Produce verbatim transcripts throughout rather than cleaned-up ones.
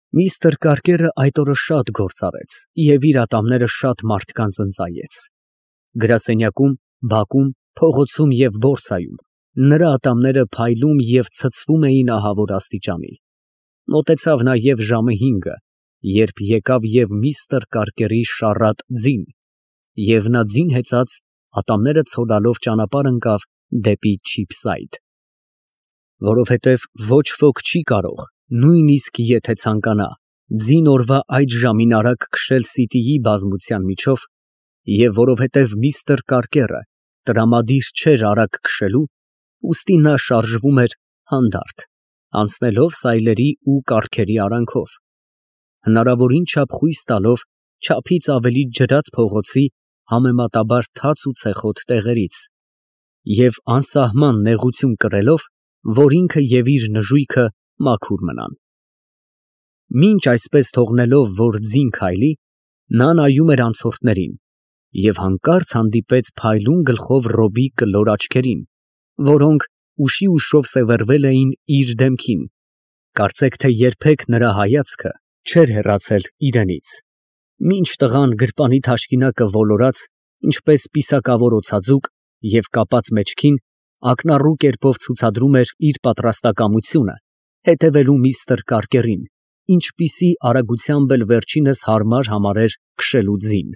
Միստր Կարկերը այդ օրը շատ գործ արեց և իր ատամները շատ մարդկանց ընծայեց։ Գրասենյակում, բակում, փողոցում և բորսայում նրա ատամները փայլում և ցցվում էին ահավոր աստիճանի։ Մոտեցավ նաև ժամը հինգը, երբ եկավ և միստր Կարկերի շառատ ձին, և նա ձին հեծած, ատամները ցոլալով ճանապարհ ընկավ դեպի Չիփսայդ։ Որովհետև ոչ ոք չի կարող, նույնիսկ եթե ցանկանա, ձին օրվա այդ ժամին արագ քշել սիտիի բազմության միջով, և որովհետև միստր Կարկերը տրամադիր չէր արագ քշելու, ուստի նա շարժվում էր հանդարտ, անցնելով սայլերի ու կառքերի արանքով, հնարավորին չափ խույս տալով չափից ավելի ջրած փողոցի համեմատաբար թաց ու ցեխոտ տեղերից և անսահման նեղություն կրելով, որ ինքը և իր նժույգը մաքուր մնան։ Մինչ այսպես թողնելով, որ ձին քայլի, նա նայում էր անցորդներին և հանկարծ հանդիպեց փայլուն գլխով Ռոբի կլոր աչքերին, որոնք ուշի֊ուշով սևեռվել էին իր դեմքին, կարծեք թե երբեք նրա հայացքը չէր հեռացել իրենից, մինչ տղան գրպանի թաշկինակը ոլորած, ինչպես պիսակավոր օձաձուկ և կապած մեջքին, ակնառու կերպով ցուցադրում էր իր պատրաստակամությունը հետևելու միստր Կարկերին, ինչպիսի արագությամբ էլ վերջինս հարմար համարեր քշելու ձին։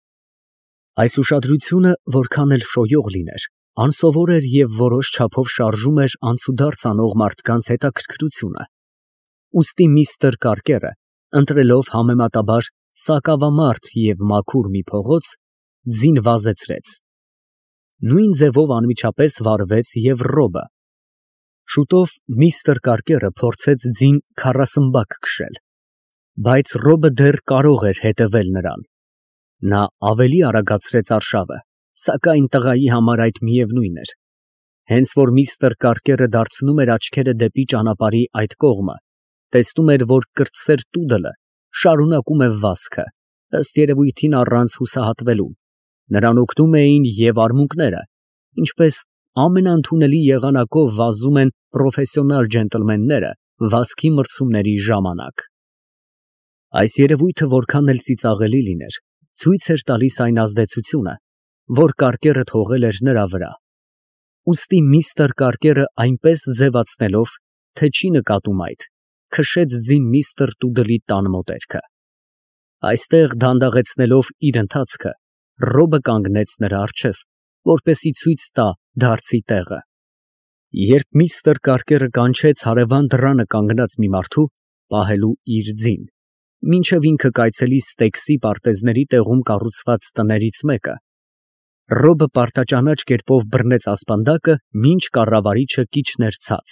Այս ուշադրությունը որքան էլ շոյող լիներ, անսովոր էր և որոշ չափով շարժում էր անցուդարձ անող մարդկանց հետաքրքրությունը, ուստի միստր Կարկերը, ընտրելով համեմատաբար սակավամարդ և մաքուր մի փողոց, ձին վազեցրեց։ Նույն ձևով անմիջապես վարվեց և Ռոբը։ Շուտով միստր Կարկերը փորձեց ձին քառասմբակ քշել, բայց Ռոբը դեռ կարող էր հետևել նրան։ Նա ավելի արագացրեց արշավը, սակայն տղայի համար այդ միևնույն էր։ Հենց որ միստր Կարկերը դարձնում էր աչքերը դեպի ճանապարհի այդ կողմը, տեսնում էր, որ կրտսեր տուդելը շարունակում է վազքը, ըստ երևույթին առանց հուսահատվելու, նրան օգնում էին և արմունկները, ինչպես ամենաընդունելի եղանակով վազում են պրոֆեսիոնալ ջենտլմենները վազքի մրցումների ժամանակ։ Այս երևույթը որքան էլ ծիծաղելի լիներ, ցույց էր տալիս այն ազդեցությունը, որ Կարկերը թողել էր նրա վրա։ Ուստի միստր Կարկերը այնպես ձևացնելով, թե չի նկատում այդ, քշեց ձին միստր Տուդլի տան մոտերքը։ Այստեղ դանդաղեցնելով իր ընթացքը, Ռոբը կանգնեց նրա առջև, որպեսզի ցույց տա դարձի տեղը։ Երբ միստր Կարկերը կանչեց հարևան դռանը կանգնած մի մարդու, պահելու իր ձին, մինչև ինքը կայցելի Ստեքսի պարտեզների տեղում կառուցված տներից մեկը, Ռոբը պարտաճանաչ կերպով բռնեց ասպանդակը, մինչ կառավարիչը կիջներ ցած։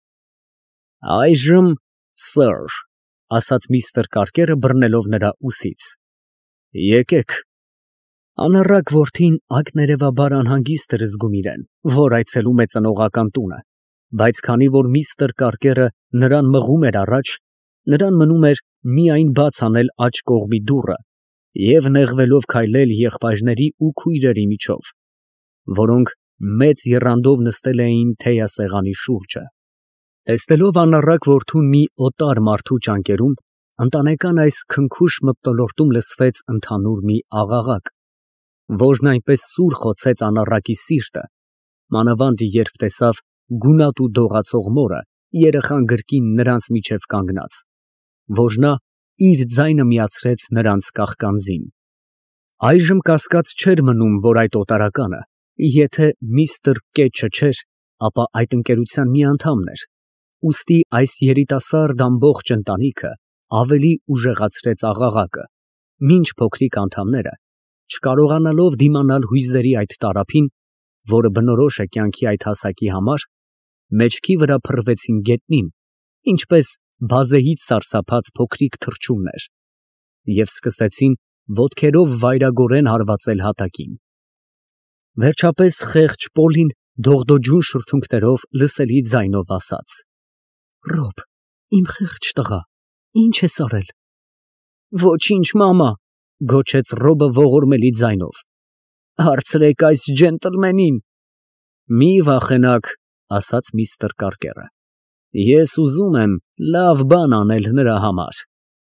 «Այժմ, սըր», ֊ ասաց միստր Կարկերը բռնելով նրա ուսից, ֊ եկեք։ Անառակ որդին ակներևաբար անհանգիստ էր զգում իրան, որ այցելում է ծնողական տունը, բայց քանի որ միստր Կարկերը նրան մղում էր առաջ, նրան մնում էր միայն բաց անել աջ կողմի դուռը և նեղվելով քայլել եղբայրների ու քույրերի միջով, որոնք մեծ եռանդով նստել էին թեյասեղանի շուրջը։ Տեսնելով անառակ որդուն մի օտար մարդու ճանկերում, ընտանեկան այս քնքուշ մթնոլորտում լսվեց ընդհանուր մի աղաղակ, որն այնպես սուր խոցեց անառակի սիրտը, մանավանդ երբ տեսավ գունատ ու դողացող մորը երեխան գրկին նրանց միջև կանգնած, որ նա իր ձայնը միացրեց նրանց կաղկանձին։ Այժմ կասկած չէր մնում, որ այդ օտարականը, եթե միստր Կեչը չէր, ապա այդ ընկերության մի անդամն էր, ուստի այս երիտասարդ ամբողջ ընտանիքը ավելի ուժեղացրեց աղաղակը, մինչ փոքրիկ անդամները, չկարողանալով դիմանալ հույզերի այդ տարափին, որը բնորոշ է կյանքի այդ հասակի համար, մեջքի վրա փռվեցին գետնին, ինչպես բազեից սարսափած փոքրիկ թռչուններ, և սկսեցին ոտքերով վայրագորեն հարվածել հատակին։ Վերջապես խեղճ Պոլին դողդոջուն շրթունքներով լսելի ձայնով ասաց. «Ռոբ, իմ խեղճ տղա, ի՞նչ ես արել»։ «Ոչինչ, մամա», ֊ գոչեց Ռոբը ողորմելի ձայնով։ «Հարցրեք այս ջենտլմենին»։ «Մի վախենաք», ֊ ասաց միստր Կարկերը, «ես ուզում եմ լավ բան անել նրա համար»։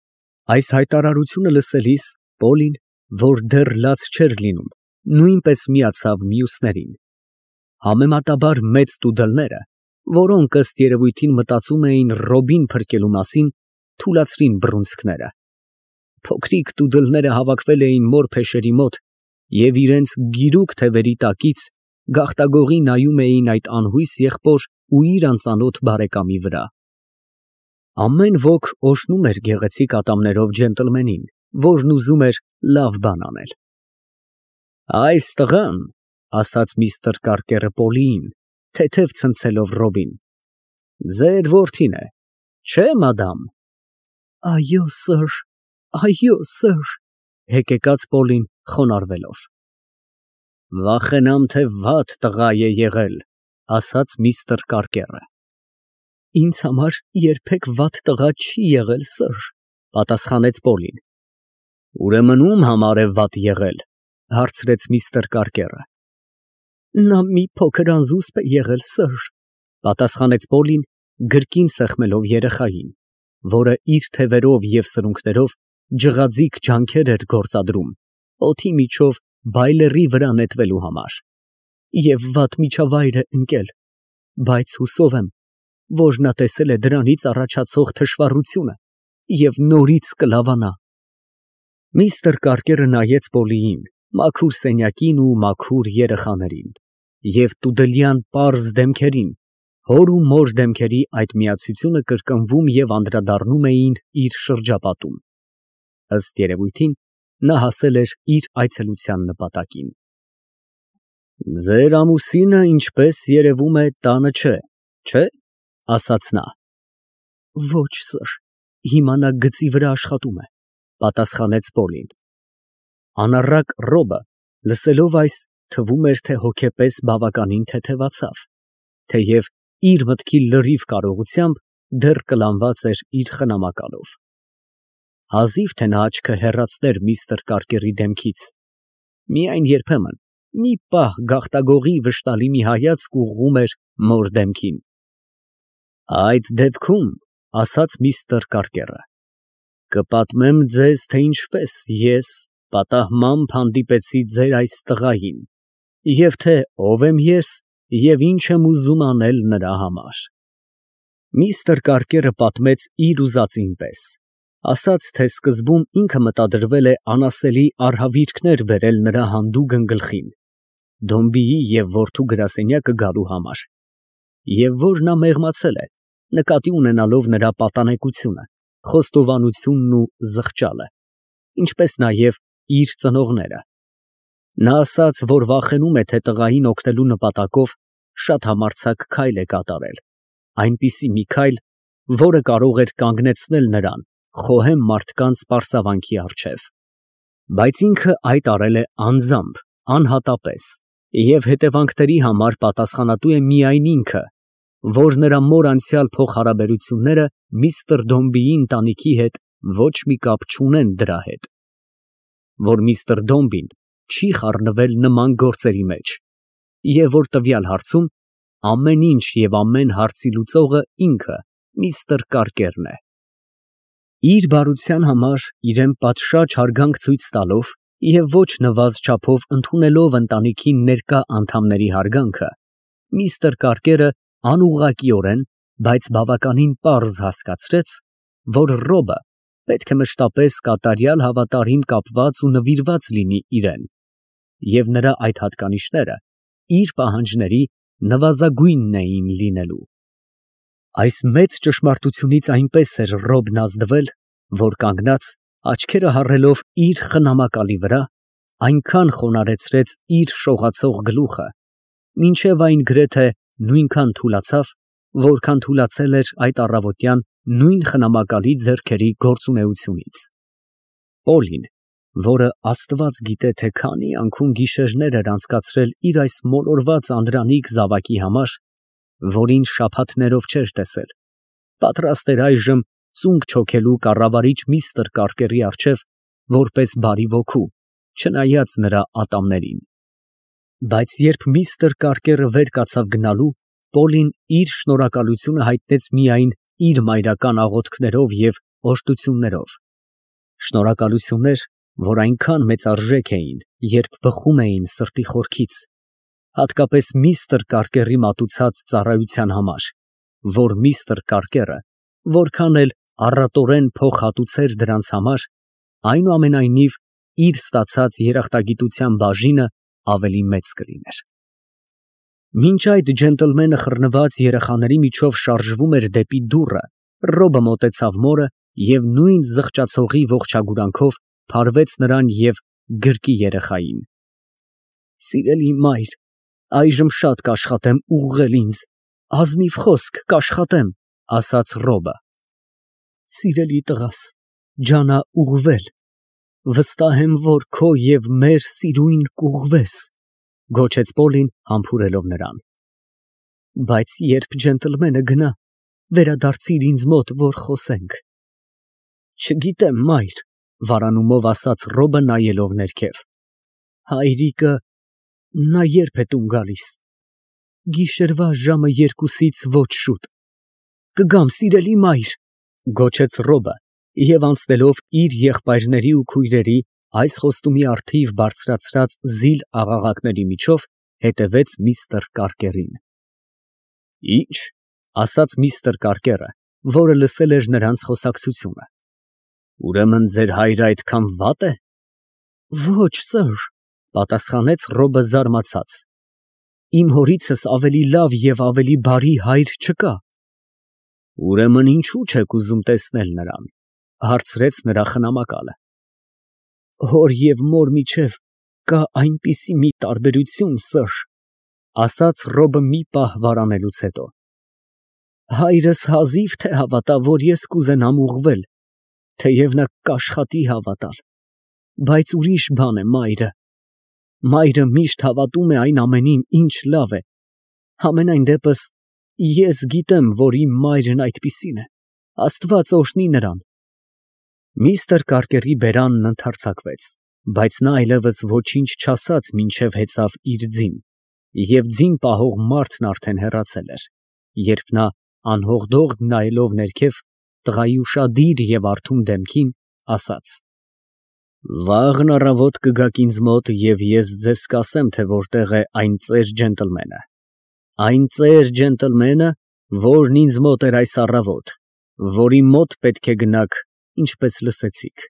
Այս հայտարարությունը լսելիս Պոլին, որ դեռ լաց չէր լինում, նույնպես միացավ մյուսներին։ Համեմատաբար մեծ տուդելները, որոնք ըստ երևույթին մտածում էին Ռոբին փրկելու մասին, թուլացրին բռունցքները։ Փոքրիկ տուդելները հավաքվել էին մոր փեշերի մոտ և իրենց գիրուկ թևերի տակից գաղտագողի նայում էին այդ անհույս եղբոր ու իր անծանոթ բարեկամի վրա։ Ամեն ոք օրհնում էր գեղեցիկ ատամներով ջենտլմենին, որն ուզում էր լավ բան անել։ Այս տղան, ասաց միստր Կարկերը Պոլիին, թեթև ցնցելով Ռոբին, ձեր որդին է, չէ՞, մադամ։ Այո, սըր, այո, սըր, հեկեկաց Պոլին խոնարհվելով։ Վախենամ, թե վատ տղա է եղել, ասաց միստր Կարկերը։ Ինձ համար երբեք վատ տղա չի եղել, սըր, պատասխանեց Պոլին։ Ուրեմն ում համար է վատ եղել, հարցրեց միստր Կարկերը։ Նա մի փոքր անզուսպ է եղել, սըր, պատասխանեց Պոլին, գրկին սեղմելով երեխային, որը իր թևերով և սրունքներով ջղաձիգ ջանքեր էր գործադրում օդի միջով բայլերի վրա նետվելու համար, և վատ միջավայր է ընկել, բայց հուսով եմ, որ նա տեսել է դրանից առաջացող թշվառությունը և նորից կլավանա։ Միստր Կարկերը նայեց Պոլիին, մաքուր սենյակին ու մաքուր երեխաներին և տուդելյան պարզ դեմքերին, հոր ու մոր դեմքերի այդ միացությունը կրկնվում և անդրադառնում էին իր շրջապատում։ Ըստ երևույթին, նա հասել էր իր այցելության նպատակին։ Ձեր ամուսինը, ինչպես երևում է, տանը չէ, չէ՞, ասաց նա։ Ոչ, սըր, հիմա նա գծի վրա աշխատում է, պատասխանեց Պոլին։ Անառակ Ռոբը, լսելով այս, թվում էր, թե հոգեպես բավականին թեթևացավ, թեև իր մտքի լրիվ կարողությամբ դեռ կլանված էր իր խնամակալով։ Հազիվ թե նա աչքը հեռացներ միստր Կարկերի դեմքից, միայն երբեմն մի պահ գաղտագողի վշտալի մի հայացք ուղղում էր մոր դեմքին։ Այդ դեպքում, ասաց միստր Կարկերը, կպատմեմ ձեզ, թե ինչպես ես պատահմամբ հանդիպեցի ձեր այս տղային, և թե ով եմ ես և ինչ եմ ուզում անել նրա համար։ Միստր Կարկերը պատմեց իր ուզածին պես, ասաց, թե սկզբում ինքը մտադրվել է անասելի արհավիրքներ բերել նրա հանդուգն գլխին, Դոմբիի և որդու գրասենյակը գալու համար, և որ նա մեղմացել է, նկատի ունենալով նրա պատանեկությունը, խոստովանությունն ու զղջալը, ինչպես նաև իր ծնողները։ Նա ասաց, որ վախենում է, թե տղային օգնելու նպատակով շատ համարձակ քայլ է կատարել, այնպիսի մի քայլ, որը կարող էր կանգնեցնել նրան խոհեմ մարդկանց պարսավանքի առջև։ Բայց ինքը այդ արել է անձամբ, անհատապես, և հետևանքների համար պատասխանատու է միայն ինքը, որ նրա մոր անցյալ փոխհարաբերությունները միստր Դոմբիի ընտանիքի հետ ոչ մի կապ չունեն դրա հետ, որ միստր Դոմբին չի խառնվել նման գործերի մեջ, և որ տվյալ հարցում ամեն ինչ և ամեն հարցի լուծողը ինքը միստր Կարկերն է։ Իր բարության համար իրան պատշաճ հարգանք ցույց տալով և ոչ նվազ չափով ընդունելով ընտանիքի ներկա անդամների հարգանքը, միստր Կարկերը անուղղակիորեն, բայց բավականին պարզ հասկացրեց, որ Ռոբը պետք է մշտապես կատարյալ հավատարիմ կապված ու նվիրված լինի իրան, և նրա այդ հատկանիշները իր պահանջների նվազագույնն էին լինելու։ Այս մեծ ճշմարտությունից այնպես էր Ռոբն ազդվել, որ կանգնած, աչքերը հառելով իր խնամակալի վրա, այնքան խոնարհեցրեց իր շողացող գլուխը, մինչև այն գրեթե նույնքան թուլացավ, որքան թուլացել էր այդ առավոտյան նույն խնամակալի ձեռքերի գործունեությունից։ Պոլին, որը աստված գիտե, թե քանի անքուն գիշերներ էր անցկացրել իր այս մոլորված անդրանիկ զավակի համար, որին շաբաթներով չէր տեսել, պատրաստ էր այժմ ծունկ չոքելու կառավարիչ միստր Կարկերի առջև որպես բարի ոգու, չնայած նրա ատամներին։ Բայց երբ միստր Կարկերը վեր կացավ գնալու, Պոլին իր շնորհակալությունը հայտնեց միայն իր մայրական աղոթքներով և օժտություններով, Շնորհակալություններ, որ այնքան մեծարժեք էին, երբ բխում էին սրտի խորքից, հատկապես միստր Կարկերի մատուցած ծառայության համար, որ միստր Կարկերը, որքան էլ առատորեն փող հատուցեր դրանց համար, այնուամենայնիվ իր ստացած երախտագիտության բաժինը ավելի մեծ կլիներ։ Մինչ այդ ջենտլմենը խռնված երեխաների միջով շարժվում էր դեպի դուռը, Ռոբը մոտեցավ մորը և նույն զղջացողի ողջագուրանքով փարվեց նրան և գրկի երեխային։ Սիրելի մայր, այժմ շատ կաշխատեմ ուղղել ինձ, ազնիվ խոսք կաշխատեմ, ասաց Ռոբը։ Սիրելի տղաս, ջանա ուղղվել, վստահ եմ, որ քո և մեր սիրուն կուղղվես, գոչեց Պոլին համբուրելով նրան։ Բայց երբ ջենտլմենը գնա, վերադարձիր ինձ մոտ, որ խոսենք։ Չգիտեմ, մայր, վարանումով ասաց Ռոբը նայելով ներքև։ Հայրիկը, նա երբ է տուն գալիս։ Գիշերվա ժամը երկուսից ոչ շուտ։ Կգամ, սիրելի մայր, գոչեց Ռոբը և անցնելով իր եղբայրների ու քույրերի այս խոստումի առթիվ բարձրացրած զիլ աղաղակների միջով հետևեց միստր Կարկերին։ Ի՞նչ, ասաց միստր Կարկերը, որը լսել էր նրանց խոսակցությունը։ Ուրեմն ձեր հայրը այդքան վատ է։ Ոչ, սըր, պատասխանեց Ռոբը զարմացած։ Իմ հորիցս ավելի լավ և ավելի բարի հայր չկա։ Ուրեմն ինչու չեք ուզում տեսնել նրան, հարցրեց նրա խնամակալը։ Հոր և մոր միջև կա այնպիսի մի տարբերություն, սըր, ասաց Ռոբը մի պահ վարանելուց հետո։ Հայրս հազիվ թե հավատա, որ ես կուզենամ ուղղվել, թեև նա կաշխատի հավատալ, բայց ուրիշ բան է մայրը։ Մայրը միշտ հավատում է այն ամենին, ինչ լավ է։ Համենայն դեպս, ես գիտեմ, որ իմ մայրն այդպիսին է, Աստված օրհնի նրան։ Միստր Կարկերի բերանն ընդհարձակվեց, բայց նա այլևս ոչինչ չասաց, մինչև հեծավ իր ձին, և ձին պահող մարդն արդեն հեռացել էր, երբ նա անհողդողդ նայելով ներքև տղայի ուշադիր և արթուն դեմքին, ասաց. Վաղն առավոտ կգաք ինձ մոտ և ես ձեզ կասեմ, թե որտեղ է այն ծեր ջենտլմենը, այն ծեր ջենտլմենը, որն ինձ մոտ էր այս առավոտ, որի մոտ պետք է գնաք, ինչպես լսեցիք։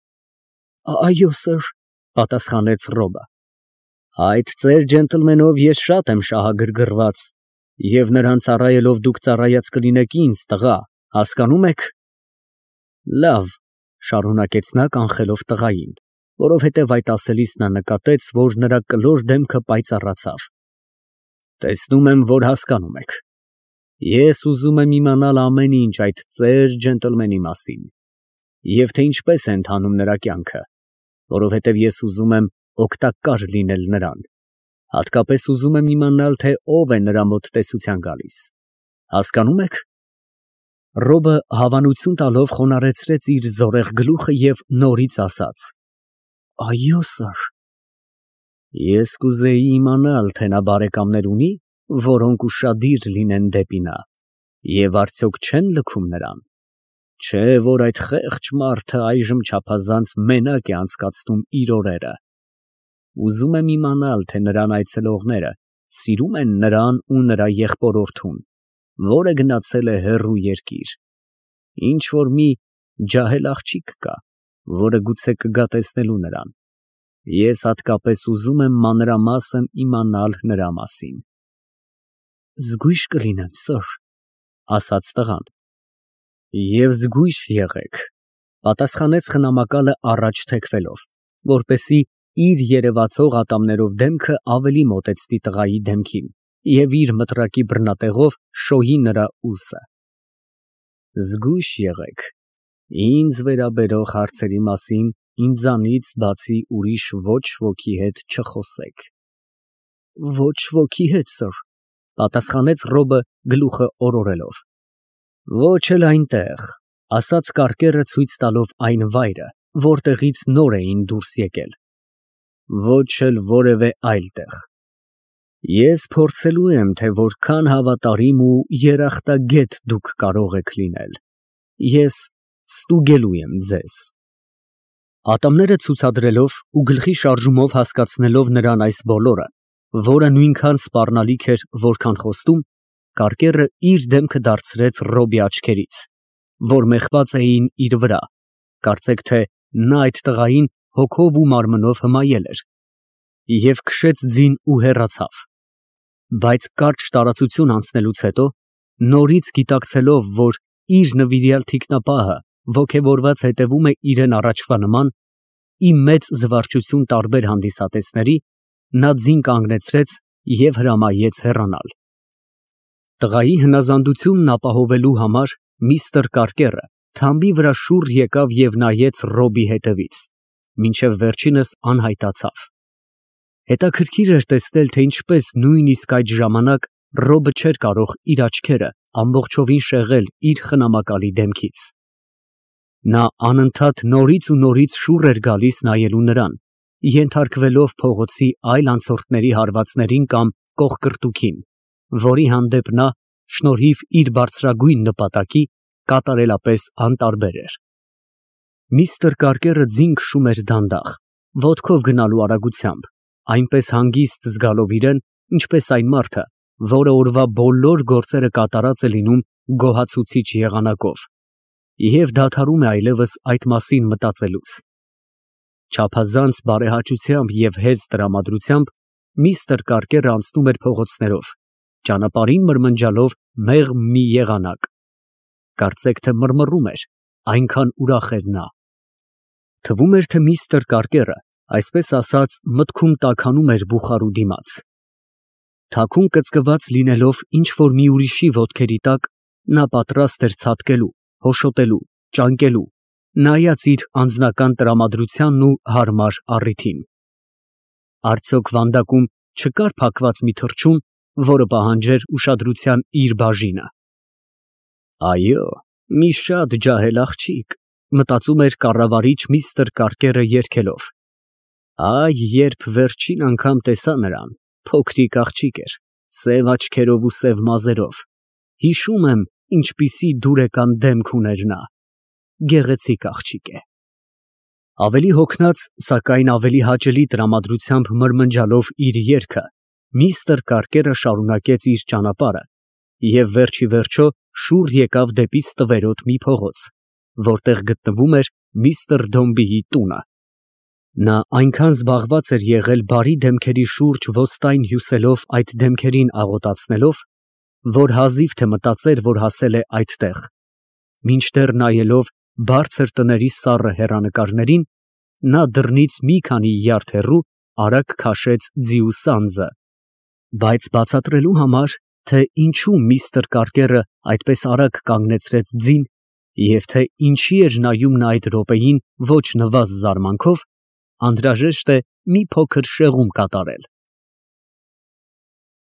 Այո, սըր, պատասխանեց Ռոբը։ Այդ ծեր ջենտլմենով ես շատ եմ շահագրգռված, և նրան ծառայելով դուք ծառայած կլինեք ինձ, տղա, հասկանում եք։ Լավ, շարունակեց նա կանխելով տղային, որովհետև այդ ասելիս նա նկատեց, որ նրա կլոր դեմքը պայծառացավ։ Տեսնում եմ, որ հասկանում եք։ Ես ուզում եմ իմանալ ամեն ինչ այդ ծեր ջենտլմենի մասին, և թե ինչպես է ընթանում նրա կյանքը, որովհետև ես ուզում եմ օգտակար լինել նրան, հատկապես ուզում եմ իմանալ, թե ով է նրա մոտ տեսության գալիս, հասկանում եք։ Ռոբը հավանություն տալով խոնարհեցրեց իր զորեղ գլուխը և նորից ասաց. Այո, սըր։ Ես կուզեի իմանալ, թե նա բարեկամներ ունի, որոնք ուշադիր լինեն դեպի նա, և արդյոք չեն լքում նրան, չէ՞ որ այդ խեղճ մարդը այժմ չափազանց մենակ է անցկացնում իր օրերը։ Ուզում եմ իմանալ, թե նրան այցելողները սիրում են նրան ու նրա եղբորորդուն, որը գնացել է հեռու երկիր։ Ինչ որ մի ջահել աղջիկ կա, որը գուցե կգա տեսնելու նրան։ Ես հատկապես ուզում եմ մանրամասն իմանալ նրա մասին։ Զգույշ կլինեմ, սըր, ասաց տղան։ Եվ զգույշ եղեք, պատասխանեց խնամակալը առաջ թեքվելով, որպեսզի իր երևացող ատամներով դեմքը ավելի մոտեցնի տղայի դեմքին և իր մտրակի բռնատեղով շոյի նրա ուսը։ Զգույշ եղեք, ինձ վերաբերող հարցերի մասին ինձանից բացի ուրիշ ոչ ոքի հետ չխոսեք։ Ոչ ոքի հետ, սըր, պատասխանեց Ռոբը գլուխը օրորելով։ Ոչ էլ այնտեղ, ասաց Կարկերը ցույց տալով այն վայրը, որտեղից նոր էին դուրս եկել։ Ոչ էլ որևէ այլ տեղ։ Ես փորձելու եմ, թե որքան հավատարիմ ու երախտագետ դուք կարող եք լինել։ Ես ստուգելու եմ ձեզ։ Ատամները ցուցադրելով ու գլխի շարժումով հասկացնելով նրան այս բոլորը, որը նույնքան սպառնալիք էր, որքան խոստում, Կարկերը իր դեմքը դարձրեց Ռոբի աչքերից, որ մեխված էին իր վրա, կարծեք թե նա այդ տղային հոգով ու մարմնով հմայել էր, և քշեց ձին ու հեռացավ, բայց կարճ տարածություն անցնելուց հետո, նորից գիտակցելով, որ իր նվիրյալ թիկնապահը ոգևորված հետևում է իրան առաջվա նման, ի մեծ զվարճություն տարբեր հանդիսատեսների, նա ձին կանգնեցրեց և հրամայեց հեռանալ։ Տղայի հնազանդությունն ապահովելու համար միստր Կարկերը թամբի վրա շուռ եկավ և նայեց Ռոբի հետևից, մինչև վերջինս անհայտացավ։ Հետաքրքիր էր տեսնել, թե ինչպես նույնիսկ այդ ժամանակ Ռոբը չէր կարող իր աչքերը ամբողջովին շեղել իր խնամակալի դեմքից։ Նա անընդհատ նորից ու նորից շուռ էր գալիս նայելու նրան, ենթարկվելով փողոցի այլ անցորդների հարվածներին կամ կողկրտուքին, որի հանդեպ նա, շնորհիվ իր բարձրագույն նպատակի, կատարելապես անտարբեր էր։ Միստր Կարկերը ձին քշում էր դանդաղ, ոտքով գնալու արագությամբ, այնպես հանգիստ զգալով իրեն, ինչպես այն մարդը, որը օրվա բոլոր գործերը կատարած է լինում գոհացուցիչ եղանակով և դադարում է այլևս այդ մասին մտածելուց։ Չափազանց բարեհաճությամբ և հեզ տրամադրությամբ միստր Կարկերը անցնում էր փողոցներով, ճանապարհին մրմնջալով մեղմ մի եղանակ, կարծեք թե մռմռում էր, այնքան ուրախ էր նա։ Թվում էր, թե միստր Կարկերը, այսպես ասած, մտքում տաքանում էր բուխարու դիմաց։ Թաքուն կծկված լինելով ինչ֊որ մի ուրիշի ոտքերի տակ, նա պատրաստ էր ցատկելու, հոշոտելու, ճանկելու, նայած իր անձնական տրամադրությանն ու հարմար առիթին։ Արդյոք վանդակում չկար փակված մի թռչուն, որը պահանջեր ուշադրության իր բաժինը։ Այո, մի շատ ջահել աղջիկ, մտածում էր կառավարիչ միստր Կարկերը երգելով։ Այ երբ վերջին անգամ տեսա նրան, փոքրիկ աղջիկ էր, սև աչքերով ու սև մազերով, հիշում եմ, ինչպիսի դուրեկան դեմք ուներ նա, գեղեցիկ աղջիկ է։ Ավելի հոգնած, սակայն ավելի հաճելի տրամադրությամբ մրմնջալով իր երգը, միստր Կարկերը շարունակեց իր ճանապարհը և վերջիվերջո շուռ եկավ դեպի ստվերոտ մի փողոց, որտեղ գտնվում էր միստր Դոմբիի տունը։ Նա այնքան զբաղված էր եղել բարի դեմքերի շուրջ ոստայն հյուսելով այդ դեմքերին աղոթացնելով, որ հազիվ թե մտածեր, որ հասել է այդտեղ, մինչդեռ նայելով բարձր տների սառը հեռանկարներին, նա դռնից մի քանի յարդ հեռու արագ քաշեց ձիու սանձը, բայց բացատրելու համար, թե ինչու միստր Կարկերը այդպես արագ կանգնեցրեց ձին և թե ինչի էր նայում նա այդ րոպեին ոչ նվազ զարմանքով, անհրաժեշտ է մի փոքր շեղում կատարել։